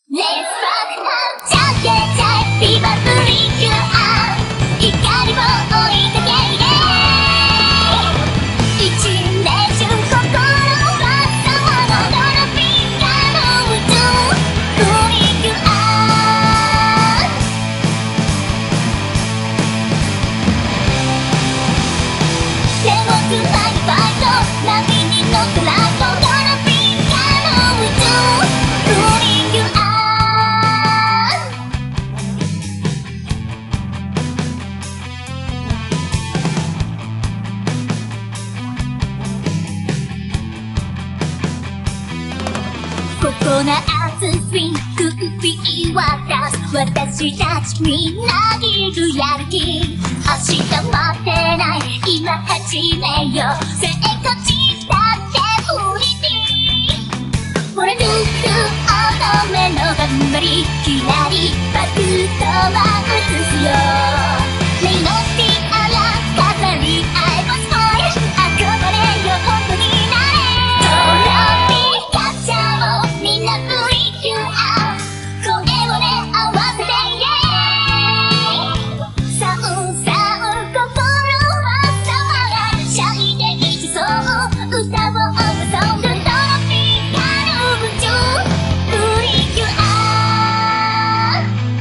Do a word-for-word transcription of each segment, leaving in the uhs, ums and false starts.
Let's rock now じゃけちゃえビバブリキュア光を追いかけれ一年中心はさまどるピカの宇宙ブリキュア手をつないファイト波に乗ってライトドルピカの宇宙ブリキュアココナッツスイングーピー渡す私たちみんないるやる気明日待ってない今始めようせっかちだって無理にほらルール乙女の頑張りきらりバクッとは映すよレイノティアラ飾り合えばスポイル憧れよ本当になれトロピカチャをみんなブリキュア声をね合わせてイエーイサウサウ心はさまがシャイでいきそう歌を踊るソングトロピカの宇宙ブリキュア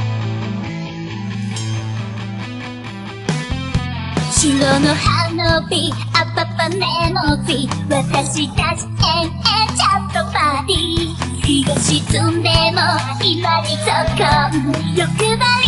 白の花火アパパメモリー私たちえんえんチャットパーティー日が沈んでも今にそこ欲張り